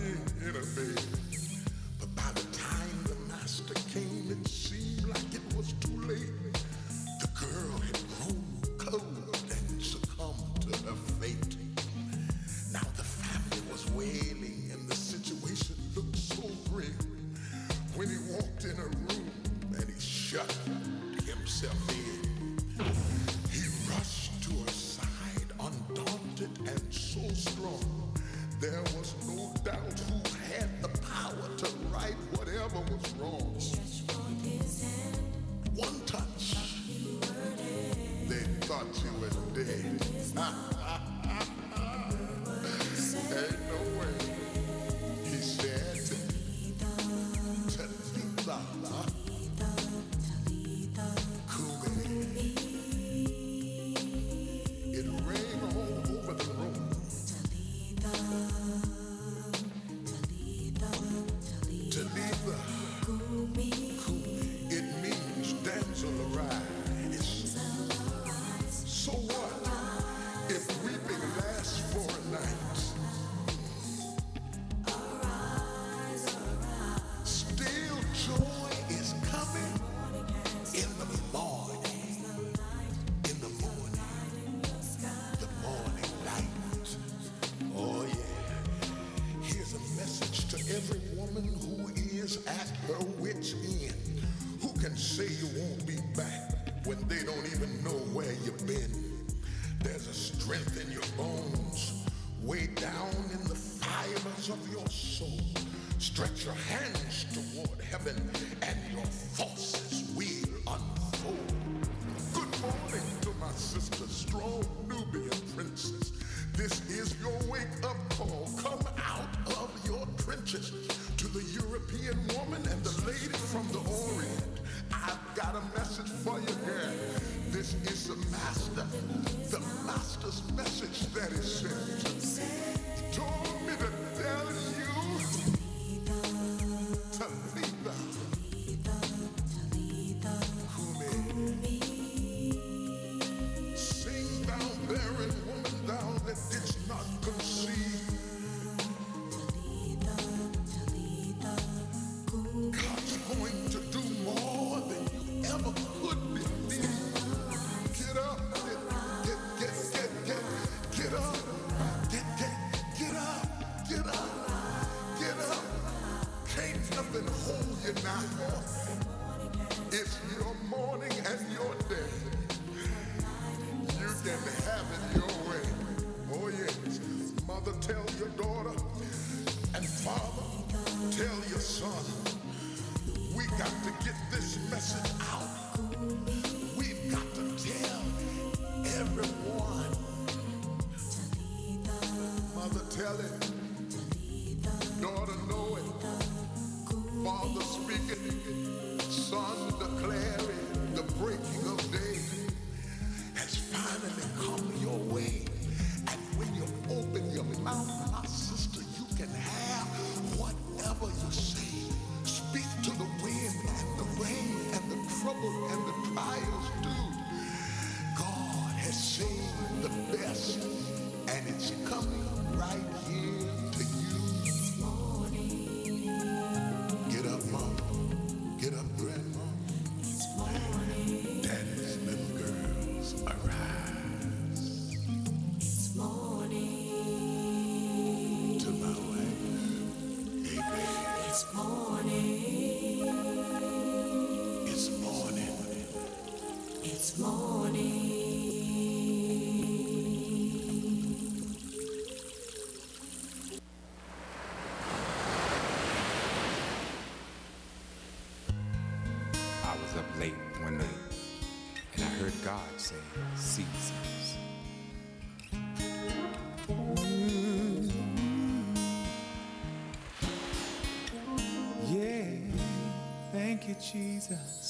in her bed. But by the time the master came, it seemed like it was too late. The girl had grown cold and succumbed to her fate. Now the family was wailing and the situation looked so grim. When he walked in her room and he shut himself in, he rushed to her side, undaunted and so strong. There was no doubt who had the power to right whatever was wrong. One touch, they thought she was dead. Ain't no way. He said, Talitha, Kumi. It rang all over the room. Talitha, Kumi. It means damsel arise. So what if weeping lasts for a night? Still joy is coming in the morning. In the morning. The morning light. Oh yeah. Here's a message to every woman who is at her wit's end. Who can say you won't be back when they don't even know where you've been? There's a strength in your bones, way down in the fibers of your soul. Stretch your hands toward heaven and your forces will unfold. Good morning to my sister, strong Nubian princess. This is your wake-up call. Come out of your trenches. To the European woman and the lady from the Orient, I've got a message for you here. This is the master's message that is sent. He told me to tell you, Talitha, Kumi. Sing thou barren woman, thou that didst not conceive. God's going to do more than you ever could believe. Get up, get up, get up, get up. Can't nothing hold you now. It's your morning and your day. You can have it your way. Oh yes. Mother, tell your daughter, and father, tell your son. We got to get this message out. We've got to tell everyone. Mother, tell it. Daughter, know it. Father, speak it. Son, declare it. The breaking of day has finally come your way. And when you open your mouth, my sister, you can have whatever you say. Speak to the wind and the rain and the trouble and the trials do. God has saved the best, and it's coming right here to you. Get up, mama. Get up, grandma. Daddy's little girls arise. It's morning. To my wife, amen. It's morning. It's morning. It's morning. I was up late one night and I heard God say seasons. Yeah, thank you, Jesus.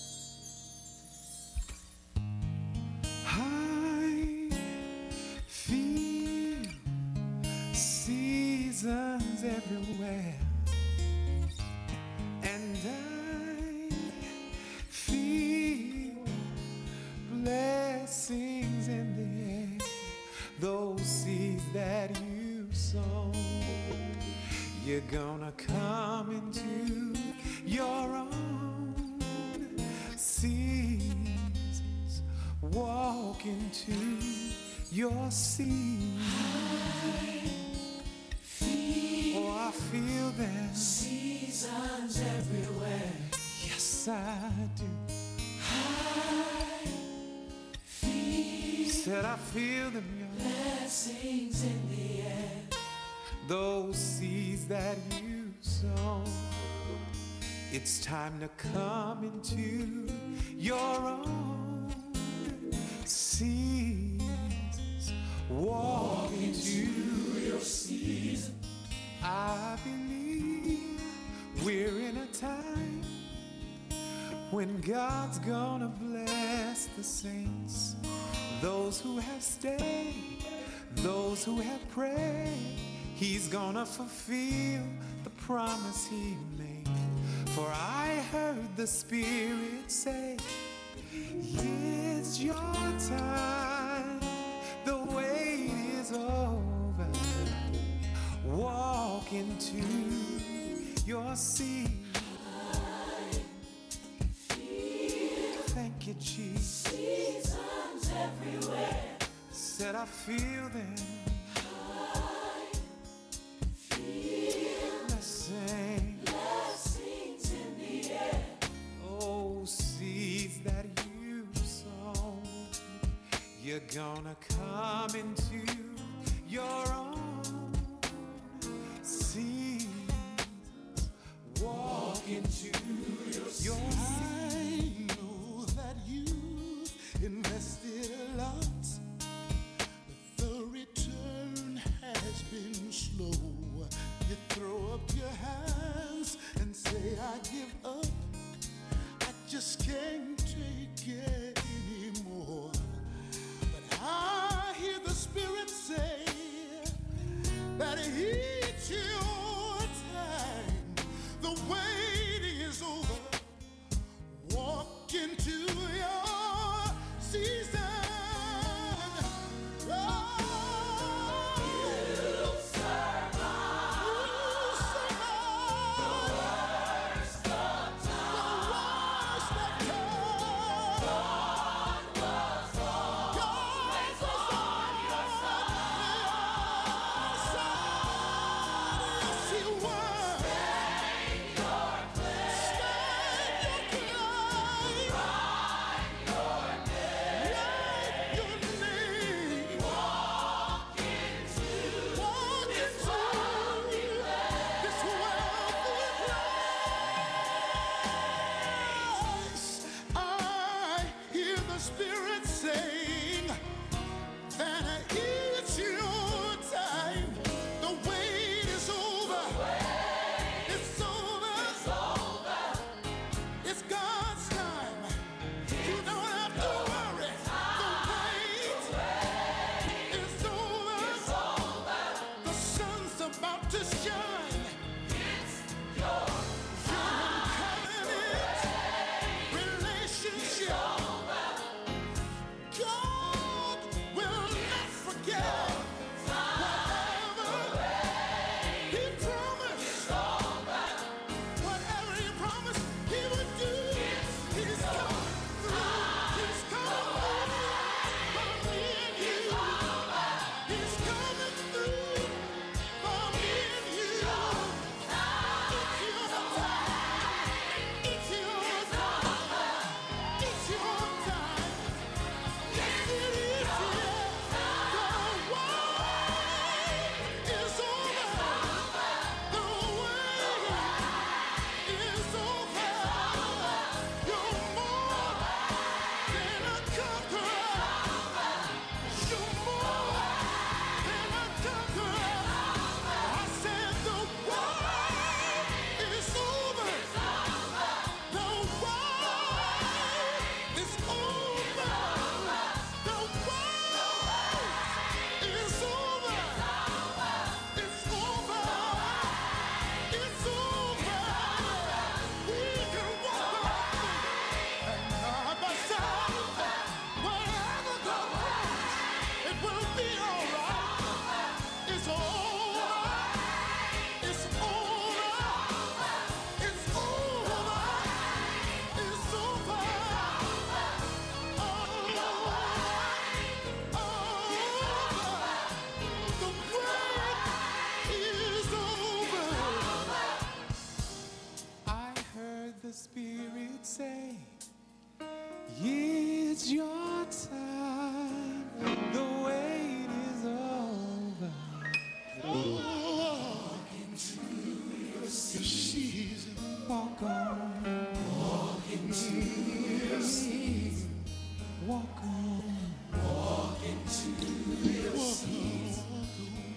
I feel seasons everywhere, and I feel blessings in the air. Those seeds that you sow, You're gonna come into your own seasons, walk into your season. Oh, I feel them Seasons everywhere. yes I do. Said I feel them, y'all. Blessings in the air. Those seeds that you sow, it's time to come into your own seasons, walk into your season. I believe we're in a time when God's gonna bless the saints, those who have stayed, those who have prayed. He's gonna fulfill the promise he made. For I heard the Spirit say, it's your time, the wait is over. Walk into your seat. Thank you, Jesus. Seasons everywhere. Said I feel them. Blessings in the air. Oh, seeds that you sown, you're gonna come into your own seeds, walk into your seeds. I know that you've invested a lot, but the return has been slow. You throw up your hands and say, I give up. I just can't take it anymore. But I hear the Spirit say that it's your time. The waiting is over. Walk into your season.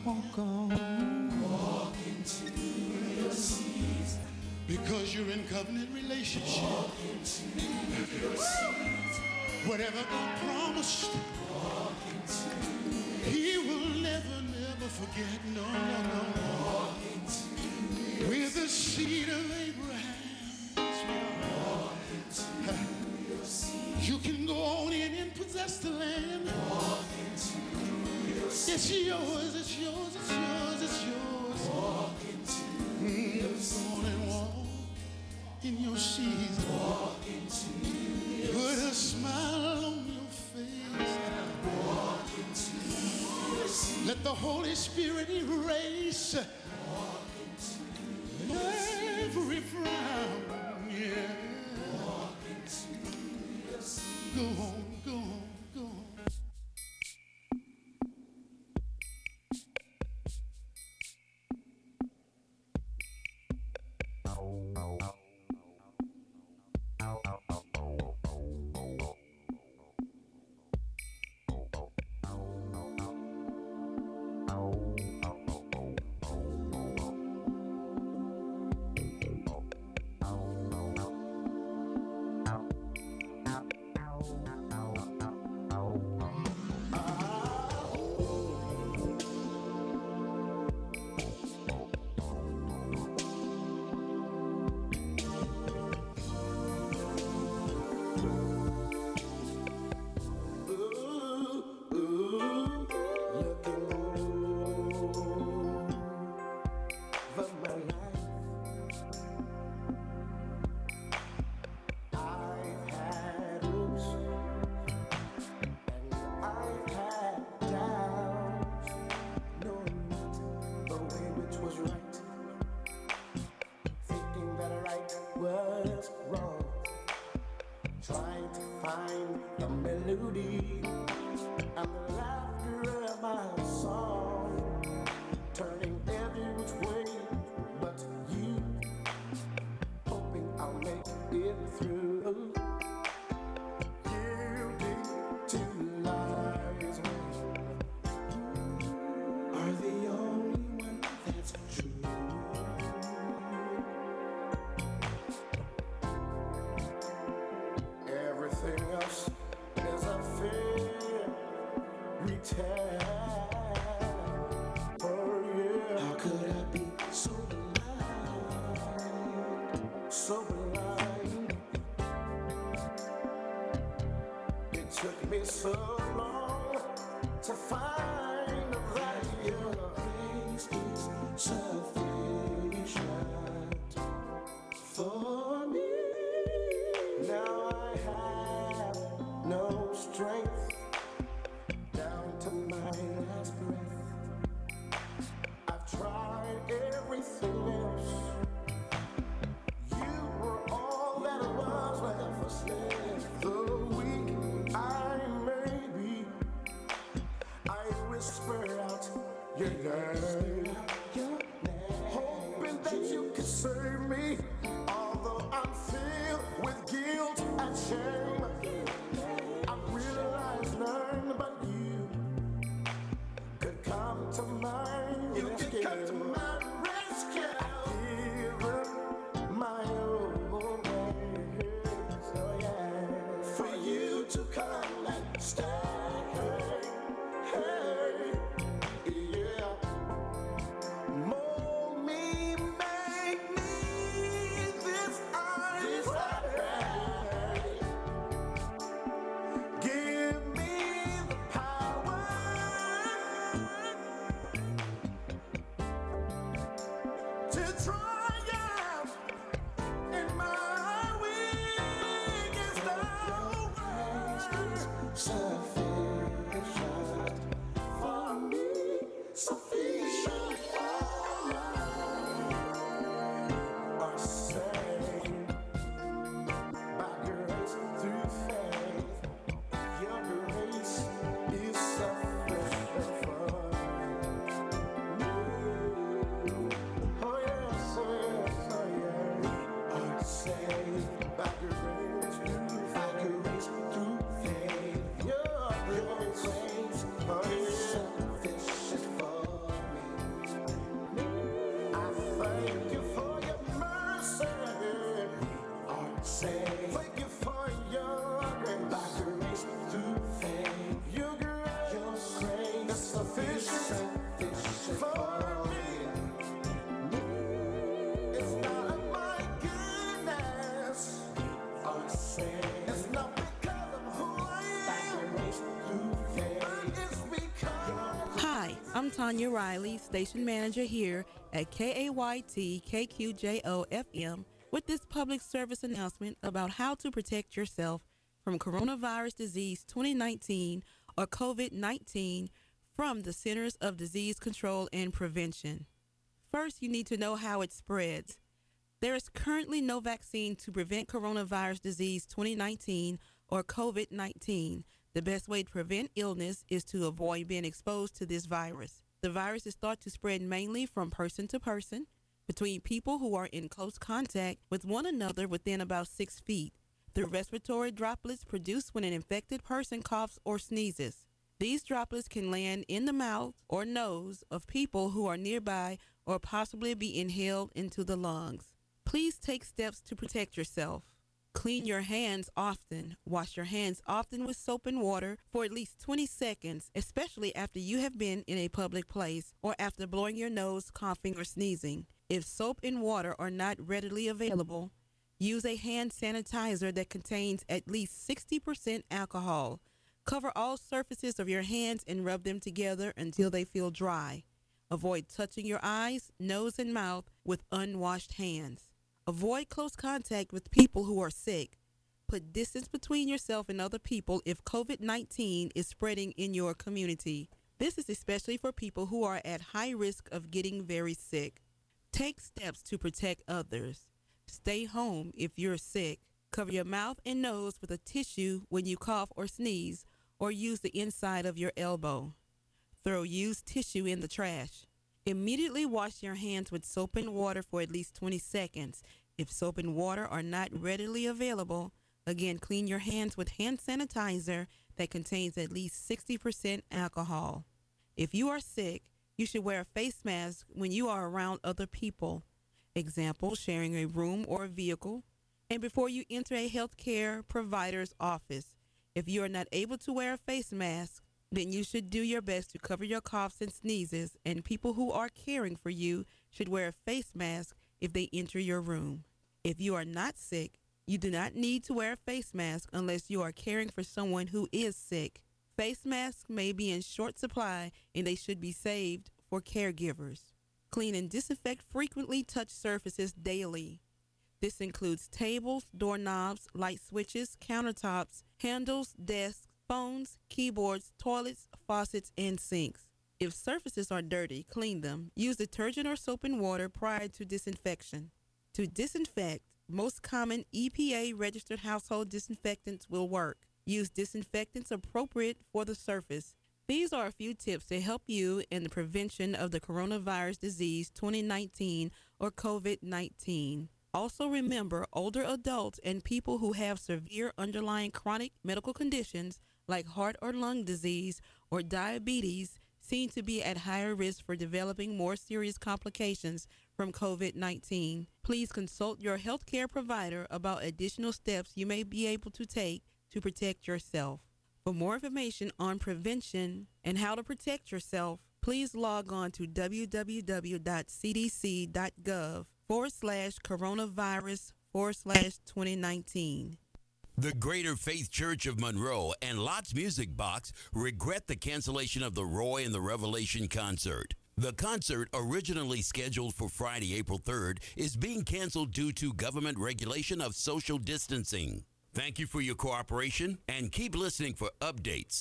walk on. Walk into your season. Because you're in covenant relationship. Walk into your season. Whatever God promised, walk into He will never, never forget. No, no, no. Walk into with the seed of Abraham. Walk into your season. You can go on in and possess the land. Walk into your season. It's yours, it's yours, it's yours, it's yours. Walk into your season. Go on and walk in your season. Walk into your put a smile on your face. Walk into your season. Let the Holy Spirit erase every frown. Yeah. Walk into your season. Go on, go on, go on. I'm Tanya Riley, station manager here at KAYT KQJO FM with this public service announcement about how to protect yourself from coronavirus disease 2019 or COVID-19 from the Centers of Disease Control and Prevention. First, you need to know how it spreads. There is currently no vaccine to prevent coronavirus disease 2019 or COVID-19. The best way to prevent illness is to avoid being exposed to this virus. The virus is thought to spread mainly from person to person, between people who are in close contact with one another within about 6 feet, through respiratory droplets produced when an infected person coughs or sneezes. These droplets can land in the mouth or nose of people who are nearby or possibly be inhaled into the lungs. Please take steps to protect yourself. Clean your hands often. Wash your hands often with soap and water for at least 20 seconds, especially after you have been in a public place or after blowing your nose, coughing, or sneezing. If soap and water are not readily available, use a hand sanitizer that contains at least 60% alcohol. Cover all surfaces of your hands and rub them together until they feel dry. Avoid touching your eyes, nose, and mouth with unwashed hands. Avoid close contact with people who are sick. Put distance between yourself and other people if COVID-19 is spreading in your community. This is especially for people who are at high risk of getting very sick. Take steps to protect others. Stay home if you're sick. Cover your mouth and nose with a tissue when you cough or sneeze, or use the inside of your elbow. Throw used tissue in the trash. Immediately wash your hands with soap and water for at least 20 seconds. If soap and water are not readily available, again, clean your hands with hand sanitizer that contains at least 60% alcohol. If you are sick, you should wear a face mask when you are around other people. Example, sharing a room or a vehicle, and before you enter a healthcare provider's office. If you are not able to wear a face mask, then you should do your best to cover your coughs and sneezes, and people who are caring for you should wear a face mask if they enter your room. If you are not sick, you do not need to wear a face mask unless you are caring for someone who is sick. Face masks may be in short supply, and they should be saved for caregivers. Clean and disinfect frequently touched surfaces daily. This includes tables, doorknobs, light switches, countertops, handles, desks, phones, keyboards, toilets, faucets, and sinks. If surfaces are dirty, clean them. Use detergent or soap and water prior to disinfection. To disinfect, most common EPA-registered household disinfectants will work. Use disinfectants appropriate for the surface. These are a few tips to help you in the prevention of the coronavirus disease 2019 or COVID-19. Also remember, older adults and people who have severe underlying chronic medical conditions like heart or lung disease or diabetes seem to be at higher risk for developing more serious complications from COVID-19. Please consult your healthcare provider about additional steps you may be able to take to protect yourself. For more information on prevention and how to protect yourself, please log on to www.cdc.gov/coronavirus/2019. The Greater Faith Church of Monroe and Lots Music Box regret the cancellation of the Roy and the Revelation concert. The concert, originally scheduled for Friday, April 3rd, is being canceled due to government regulation of social distancing. Thank you for your cooperation and keep listening for updates.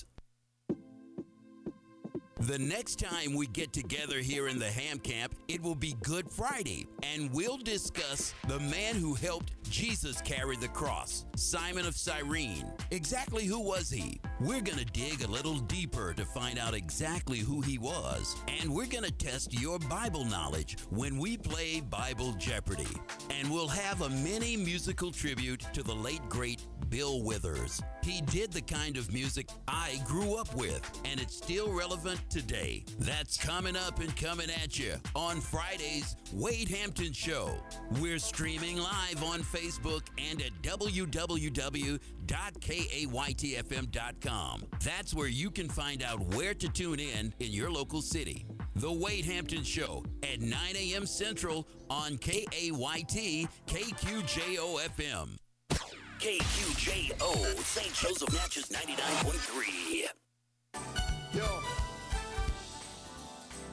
The next time we get together here in the Ham Camp, it will be Good Friday, and we'll discuss the man who helped Jesus carry the cross, Simon of Cyrene. Exactly who was he? We're going to dig a little deeper to find out exactly who he was, and we're going to test your Bible knowledge when we play Bible Jeopardy. And we'll have a mini musical tribute to the late, great Bill Withers. He did the kind of music I grew up with, and it's still relevant today. That's coming up and coming at you on Friday's Wade Hampton Show. We're streaming live on Facebook and at www.kaytfm.com. That's where you can find out where to tune in your local city. The Wade Hampton Show at 9 a.m. Central on KAYT KQJO FM. KQJO, St. Joseph Natchez 99.3. Yo.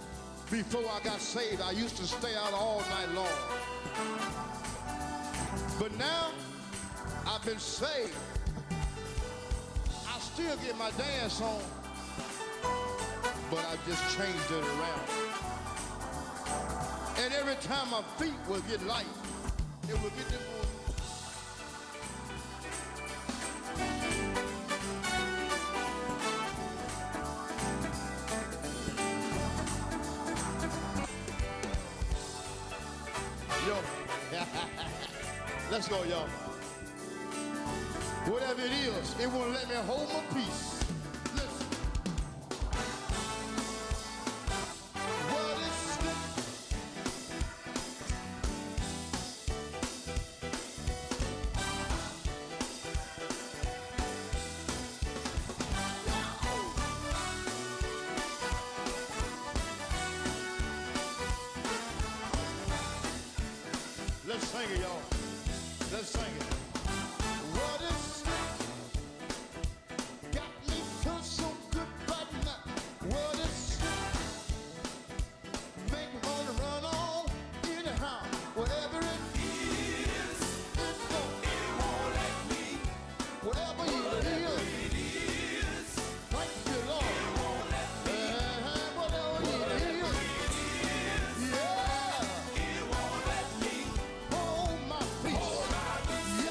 Before I got saved, I used to stay out all night long. But now, I've been saved. I still get my dance on, but I just changed it around. And every time my feet will get light, it will get them more. Yo, let's go, y'all. Whatever it is, it won't let me hold my peace. Listen. What is Let's sing it, y'all. Let's sing it. What is got me feel so good right now? What is make me wanna run on anyhow? Whatever it is, it won't let me. Whatever it is, thank you, Lord. Whatever it is, yeah. Hold my peace. Yeah.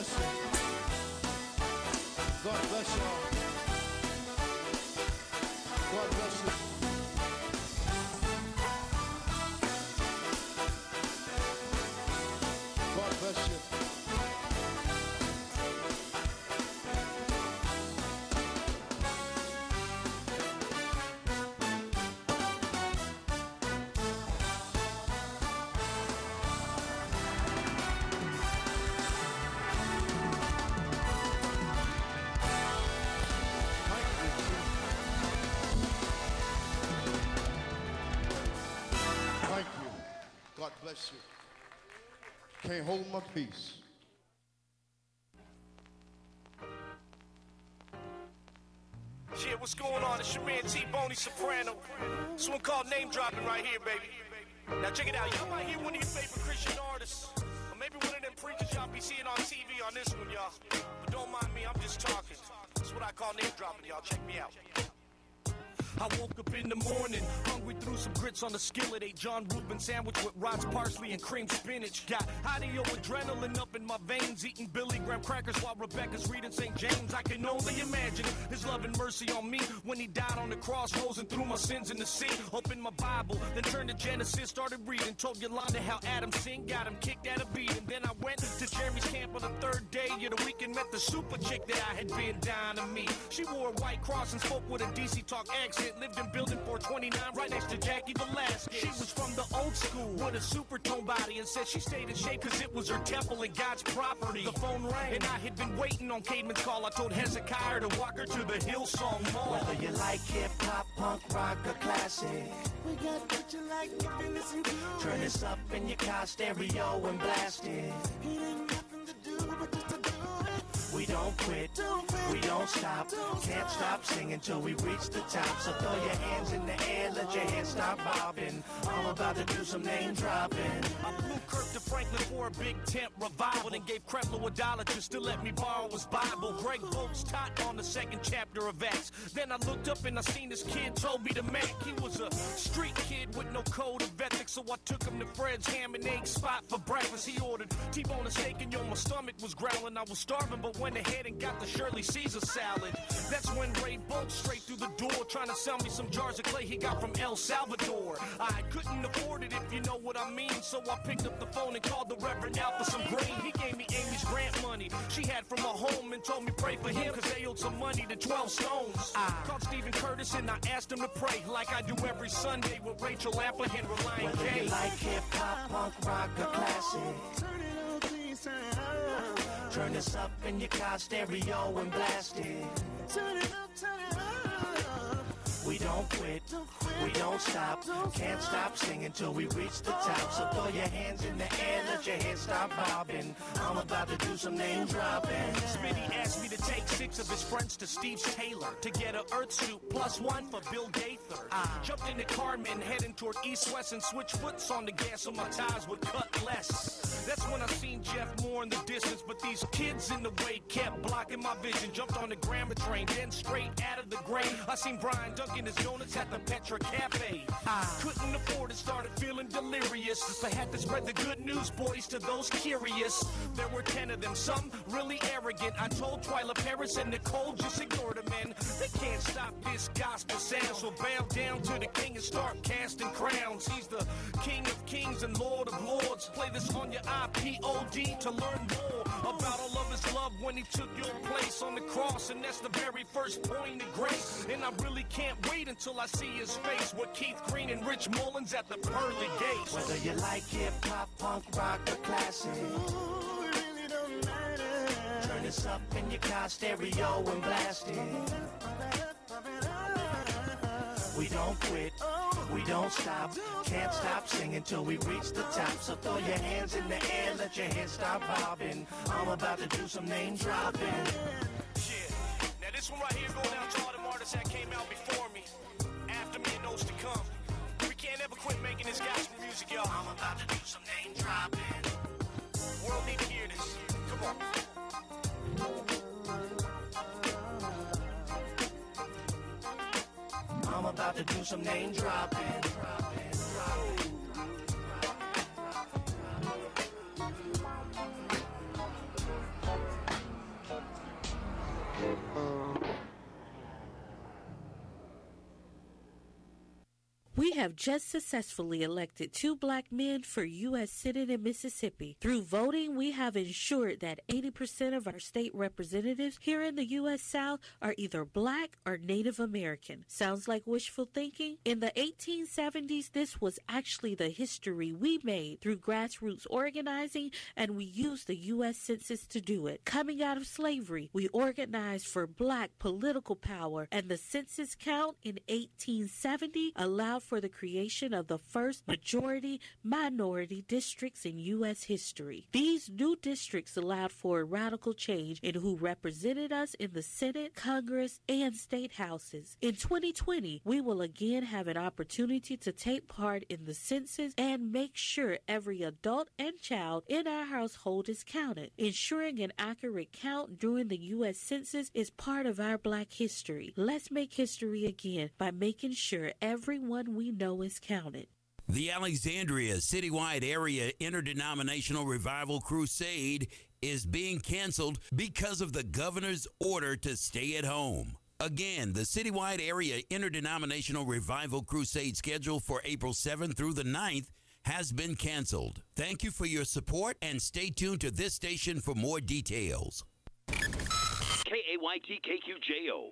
bless you. God bless y'all. God bless you. God bless you. Thank you. God bless you. Can't hold my peace. Yeah, what's going on? It's your man T-Boney Soprano. This one called Name Dropping right here, baby. Now check it out. Y'all might hear one of your favorite Christian artists, or maybe one of them preachers y'all be seeing on TV on this one, y'all. But don't mind me, I'm just talking. That's what I call name dropping, y'all. Check me out. I woke up in the morning, hungry, threw some grits on the skillet, ate John Reuben sandwich with Rod's parsley and cream spinach. Got audio adrenaline up in my veins, eating Billy Graham crackers while Rebecca's reading St. James. I can only imagine his love and mercy on me when he died on the cross, rose and threw my sins in the sea. Opened my Bible, then turned to Genesis, started reading, told Yolanda how Adam sinned, got him kicked out of beating. Then I went to Jeremy's camp on the third day of the week and met the super chick that I had been down to meet. She wore a white cross and spoke with a DC talk accent. Lived in building 429 right next to Jackie Velasquez. She was from the old school with a supertone body and said she stayed in shape because it was her temple and God's property. The phone rang and I had been waiting on Cademan's call. I told Hezekiah to walk her to the Hillsong Mall. Whether you like hip-hop, punk, rock, or classic, we got what you like if you listen to. Turn this up in your car stereo and blast it. It ain't nothing to do but just to do it. We don't quit, we don't stop, can't stop singing till we reach the top. So throw your hands in the air, let your hands start bobbing. I'm about to do some name dropping. I flew Kirk to Franklin for a big tent revival and gave Creflo $1 just to let me borrow his Bible. Greg Boltz taught on the second chapter of Acts. Then I looked up and I seen this kid told me to Mac. He was a street kid with no code of ethics, so I took him to Fred's ham and egg spot for breakfast. He ordered T-bone and steak and yo, my stomach was growling. I was starving but went ahead and got the Shirley Caesar salad. That's when Ray bolted straight through the door trying to sell me some jars of clay he got from El Salvador. I couldn't afford it if you know what I mean, so I picked up the phone and called the Reverend out for some green. He gave me Amy's grant money she had from her home and told me pray for him because they owed some money to 12 Stones. I called Stephen Curtis and I asked him to pray like I do every Sunday with Rachel Apple and Reliant Whether K. you like hip-hop, punk, rock, or classic, turn it on, please turn it up. Turn this up in your car stereo and blast it. Turn it up, turn it up. We don't quit, we don't stop, can't stop singing till we reach the top. So throw your hands in the air, let your head start bobbing. I'm about to do some name dropping. Smitty asked me to take 6 of his friends to Steve's Taylor to get a Earth suit plus 1 for Bill Gaither. I jumped in the Carmen heading toward East West and switched foots on the gas so my tires would cut less. That's when I seen Jeff Moore in the distance, but these kids in the way kept blocking my vision. Jumped on the Grammar train, then straight out of the grain I seen Brian Duncan his donuts at the Petra Cafe. I couldn't afford it, started feeling delirious, so I had to spread the good news, boys, to those curious. There were 10 of them, some really arrogant. I told Twyla Paris and Nicole just ignore them, man. They can't stop this gospel sound, so bow down to the king and start casting crowns. He's the King of Kings and Lord of Lords. Play this on your iPod to learn more about all of his love when he took your place on the cross, and that's the very first point of grace. And I really can't wait until I see his face with Keith Green and Rich Mullins at the pearly gates. Whether you like hip-hop, punk, rock, or classic, it really don't matter. Turn this up in your car stereo and blast it. We don't quit, we don't stop, can't stop singing till we reach the top. So throw your hands in the air, let your head start bobbing. I'm about to do some name dropping. Yeah, now this one right here going out to all them artists that came out before me, after me and those to come. We can't ever quit making this gospel music, y'all. I'm about to do some name dropping. World need to hear this. Come on. I'm about to do some name dropping. have just successfully elected 2 black men for U.S. Senate in Mississippi. Through voting, we have ensured that 80% of our state representatives here in the U.S. South are either black or Native American. Sounds like wishful thinking? In the 1870s, this was actually the history we made through grassroots organizing, and we used the U.S. Census to do it. Coming out of slavery, we organized for black political power, and the census count in 1870 allowed for the creation of the first majority-minority districts in U.S. history. These new districts allowed for a radical change in who represented us in the Senate, Congress, and state houses. In 2020, we will again have an opportunity to take part in the census and make sure every adult and child in our household is counted. Ensuring an accurate count during the U.S. Census is part of our black history. Let's make history again by making sure everyone we know is counted. The Alexandria Citywide Area Interdenominational Revival Crusade is being canceled because of the governor's order to stay at home. Again, the Citywide Area Interdenominational Revival Crusade scheduled for April 7th through the 9th has been canceled. Thank you for your support and stay tuned to this station for more details. KAYT KQJO.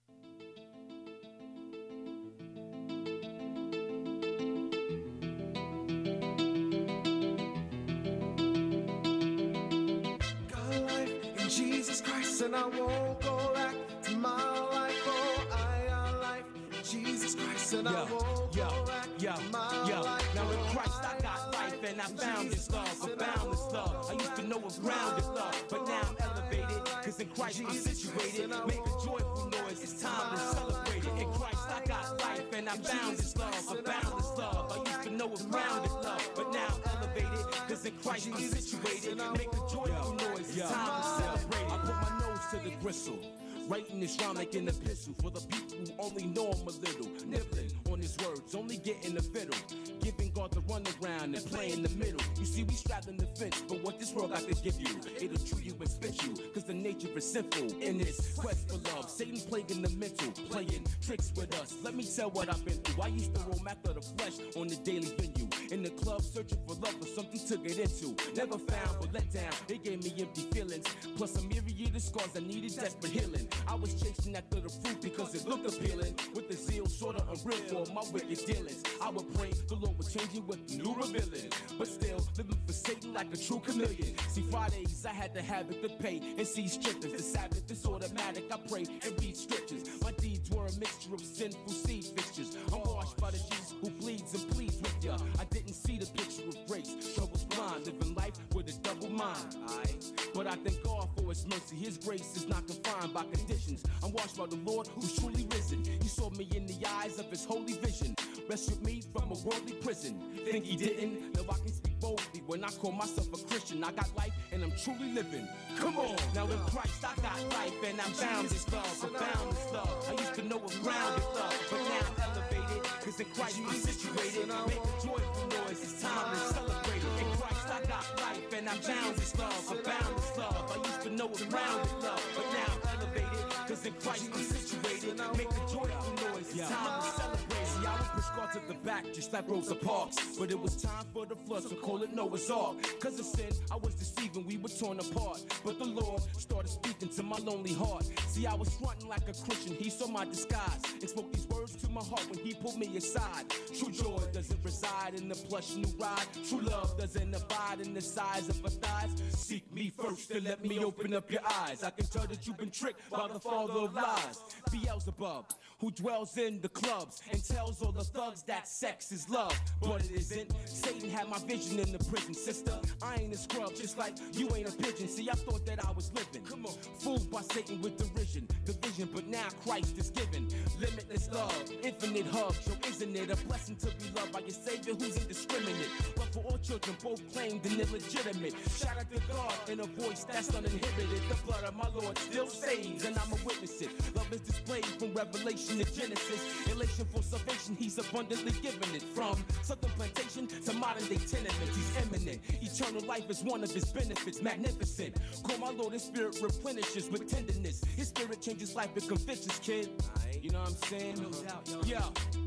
Jesus Christ, and I won't go back to my life. Oh, I got life in Jesus Christ, and I won't go back to my life. Now in Christ I got life, and I found this love, a boundless love. I used to know of grounded love, but now I'm elevated, cause in Christ I'm situated. Make a joyful noise, it's time to celebrate it. In Christ I got life, and I found this love, a boundless love. I used to know of grounded love, but now I'm elevated, cause in Christ I'm situated. Make a joyful noise, it's time to celebrate it. I put my nose to the gristle, writing this rhyme like an epistle for the people who only know him a little. Nibbling on his words, only getting the fiddle, giving God the runaround and playing the middle. You see, we straddling the fence, but what this world got to give you, it'll chew you and spit you, cause the nature is sinful. In this quest for love, Satan plaguing the mental, playing tricks with us. Let me tell what I've been through. I used to roam after the flesh on the daily venue, in the club searching for love or something to get into. Never found, but let down, it gave me empty feelings, plus a myriad of scars that needed desperate healing. I was chasing after the fruit because it looked appealing, with the zeal sorta unreal for my wicked dealings. I would pray the Lord would change it with the new revealing, but still living for Satan like a true chameleon. See, Fridays I had the habit to pay and see strippers. The Sabbath is automatic, I pray and read scriptures. My deeds were a mixture of sinful seed fixtures. I'm washed by the Jesus who bleeds and pleads with ya. I didn't see the picture of grace, troubles blind, living life with a double mind. But I thank God for his mercy, his grace is not confined by conditions. I'm washed by the Lord who's truly risen. He saw me in the eyes of his holy vision, rescued me from a worldly prison. Think he didn't? Now I can speak boldly when I call myself a Christian. I got life and I'm truly living. Come on, now in Christ I got life and I'm bound this love, a boundless love. I used to know of grounded love, but now I'm elevated, cause in Christ I'm situated. Make a joyful noise, it's time to celebrate it. In Christ I got life and I'm bound this love, a boundless love. I used to know of grounded love, but now I'm elevated, cause in Christ I'm situated. Make a joyful noise, it's time to celebrate. See, I was prescribed to the back just like Rosa Parks, but it was time for the flood, so call it Noah's Ark. Cause of sin, I was deceiving, we were torn apart, but the Lord started speaking to my lonely heart. See, I was fronting like a Christian, he saw my disguise and spoke these words to my heart when he pulled me aside. True joy doesn't reside in the plush new ride. True love doesn't abide in the size of a thighs. Seek me first and let me open up your eyes. I can tell that you've been tricked by the father of lies, Beelzebub, who dwells in the clubs and tells all the thugs that sex is love, but it isn't. Satan had my vision in the prison, sister. I ain't a scrub, just like you ain't a pigeon. See, I thought that I was living, come on, fooled by Satan with division, but now Christ is given limitless love, infinite hugs. So isn't it a blessing to be loved by your Savior who's indiscriminate? Love for all children, both claimed and illegitimate. Shout out to God in a voice that's uninhibited. The blood of my Lord still saves, and I'm a witness it. Love is displayed from Revelation to Genesis. Elation for salvation, he's abundantly given it. From southern plantation to modern day tenements, he's eminent. Eternal life is one of his benefits, magnificent. Call my Lord, his spirit replenishes with tenderness. His spirit changes life, it convicts, kid. You know what I'm saying? Yeah.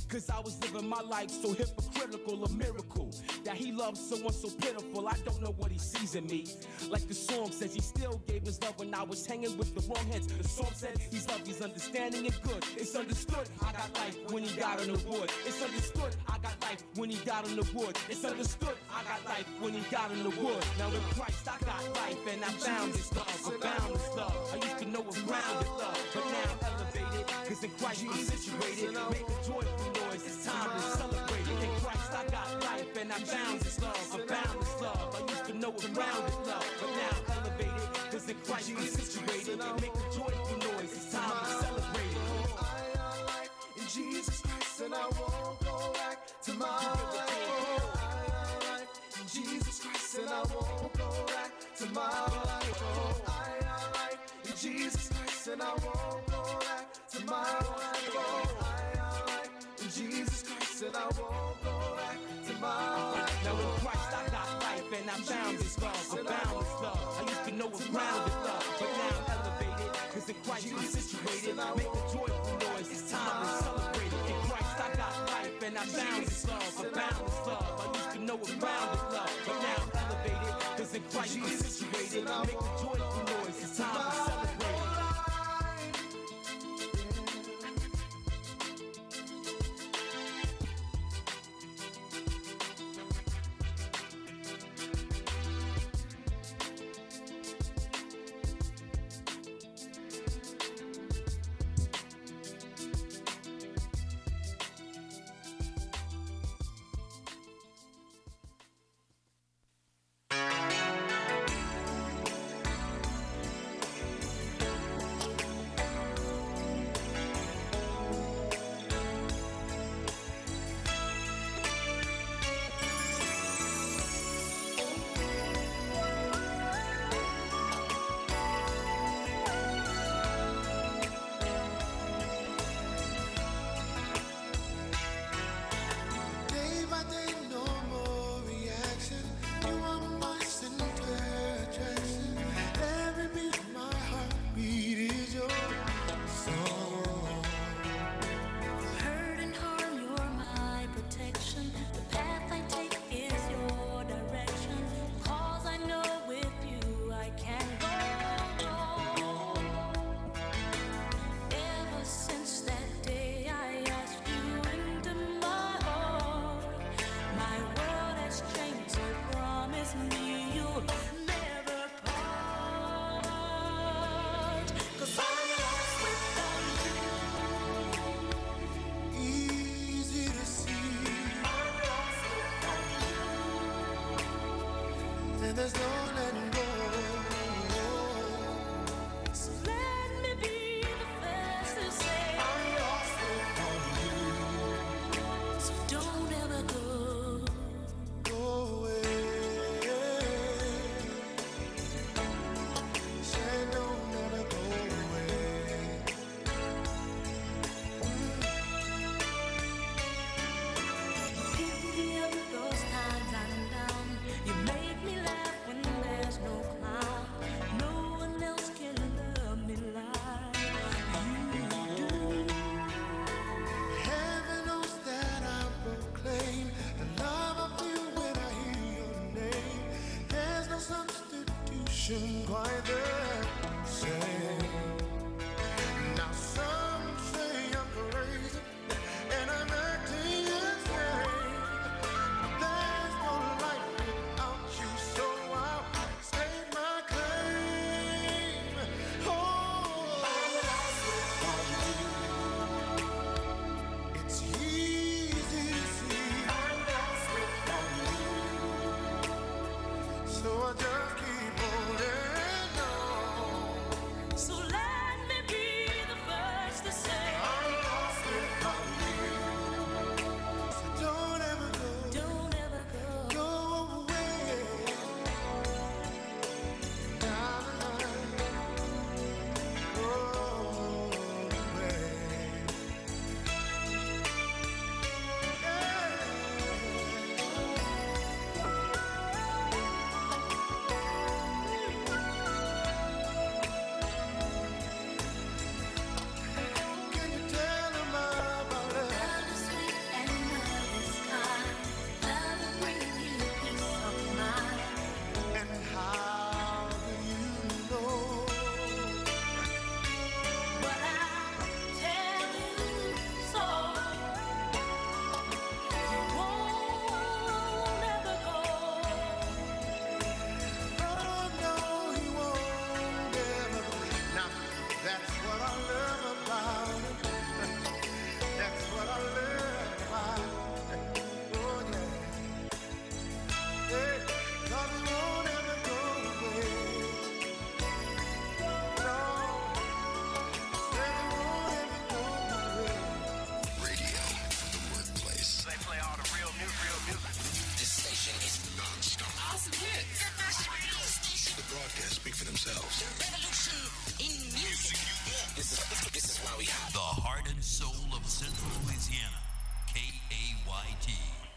Cause I was living my life so hypocritical, a miracle that he loves someone so pitiful. I don't know what he sees in me. Like the song says, he still gave his love when I was hanging with the wrong heads. The song said he's love, he's understanding and good. It's understood I got life when he died on the wood. It's understood I got life when he died on the wood. It's understood I got life when he died on the wood. Now in Christ I got life and I found his love, a boundless love. I used to know of grounded love, but now I'm elevated. Cause in Christ I'm situated. Make a joyful noise, it's time to celebrate it. In Christ I got life and I found his love, a boundless love. I used to know of grounded love, but now I'm elevated. Cause in Christ I'm situated. Make a joyful noise, it's time to celebrate it. I life in Jesus Christ and I won't go back to my life. I life in Jesus Christ and I won't go back to my life. I life in Jesus Christ and I won't go back to my life. I life in Jesus Christ and I won't go back to my life. Now in Christ I got life and I found his love, a boundless love. I used to know of grounded love, but now I'm elevated. Cause in Christ I'm situated. Make a joyful noise, it's time to celebrate it. In Christ I got life and I found his love, a boundless love. I used to know of grounded love, but now I'm elevated. Cause in Christ I'm situated. Make a joyful noise, it's time to celebrate it. There's no letting go. So let me be the first to say I'm lost without you. So don't ever go away. Say don't ever go away. Pick me up those times I'm down. You make me laugh when there's no clown. No one else can love me like you do. Heaven knows that I proclaim the love I feel when I hear your name. There's no substitution quite the same. Now some say I'm crazy and I'm acting insane. There's no life without you, so I'll stake my claim. Oh, I'm lost without you. It's easy to see I'm lost without you. So I just keep holding on. themselves. The revolution in music. This is why we have The heart and soul of Central Louisiana, KAYT.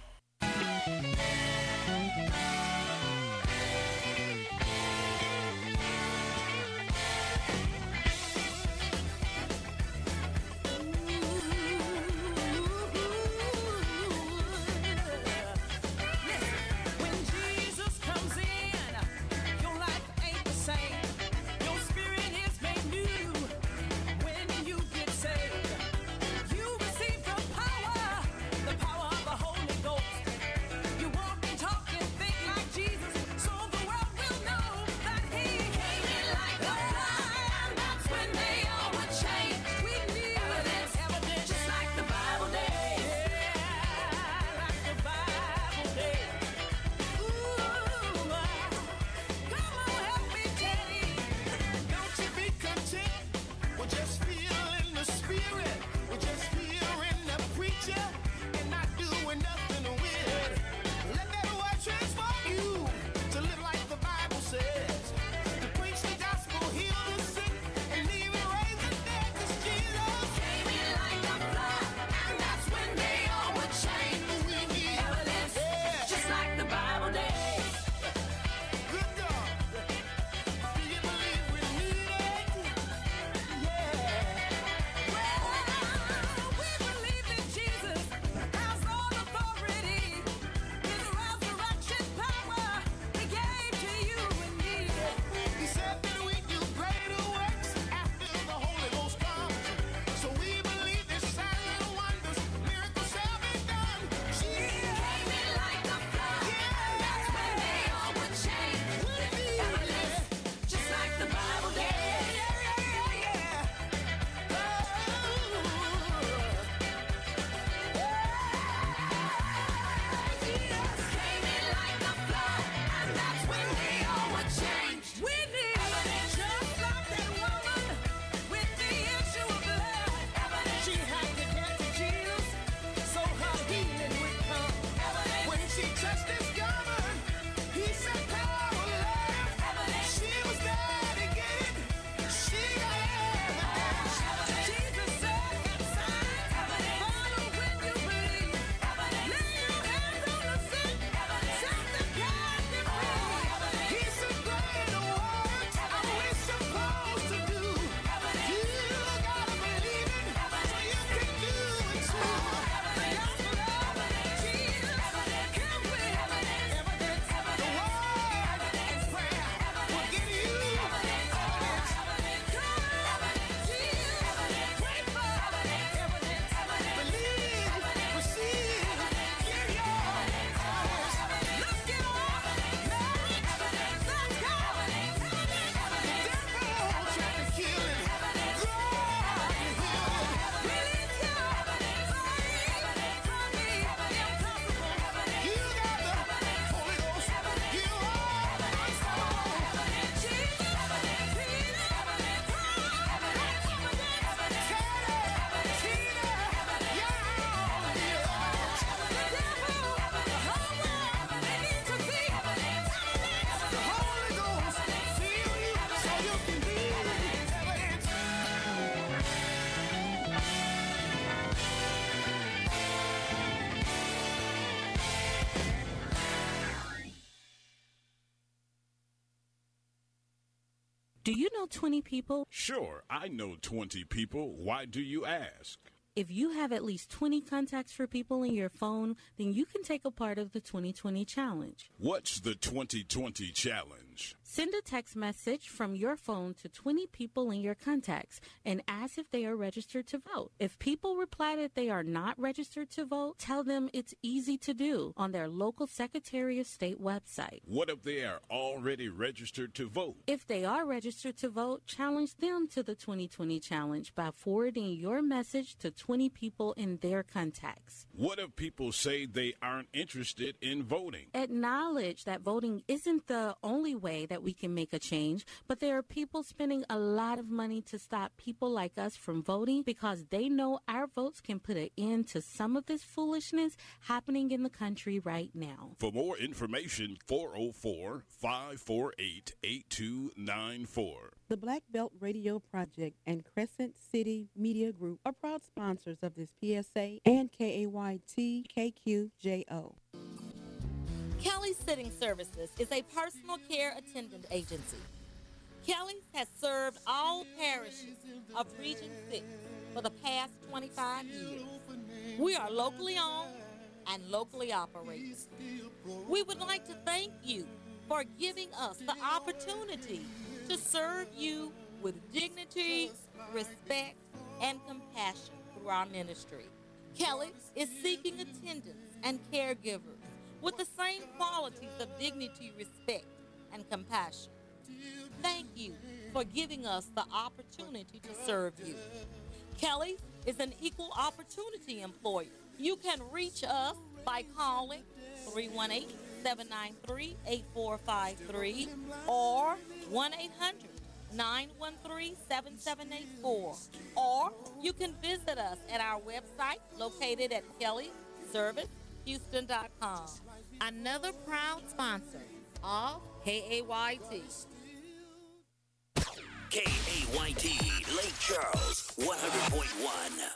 Do you know 20 people? Sure, I know 20 people. Why do you ask? If you have at least 20 contacts for people in your phone, then you can take a part of the 2020 challenge. What's the 2020 challenge? Send a text message from your phone to 20 people in your contacts and ask if they are registered to vote. If people reply that they are not registered to vote, tell them it's easy to do on their local Secretary of State website. What if they are already registered to vote? If they are registered to vote, challenge them to the 2020 challenge by forwarding your message to 20 people in their contacts. What if people say they aren't interested in voting? Acknowledge that voting isn't the only way that that we can make a change, but there are people spending a lot of money to stop people like us from voting because they know our votes can put an end to some of this foolishness happening in the country right now. For more information, 404-548-8294. The Black Belt Radio Project and Crescent City Media Group are proud sponsors of this PSA and KAYT KQJO. Kelly's Sitting Services is a personal care attendant agency. Kelly's has served all parishes of Region 6 for the past 25 years. We are locally owned and locally operated. We would like to thank you for giving us the opportunity to serve you with dignity, respect, and compassion through our ministry. Kelly's is seeking attendants and caregivers with the same qualities of dignity, respect, and compassion. Thank you for giving us the opportunity to serve you. Kelly's is an equal opportunity employer. You can reach us by calling 318-793-8453 or 1-800-913-7784. Or you can visit us at our website located at kellyservicehouston.com. Another proud sponsor of KAYT. KAYT, Lake Charles, 100.1.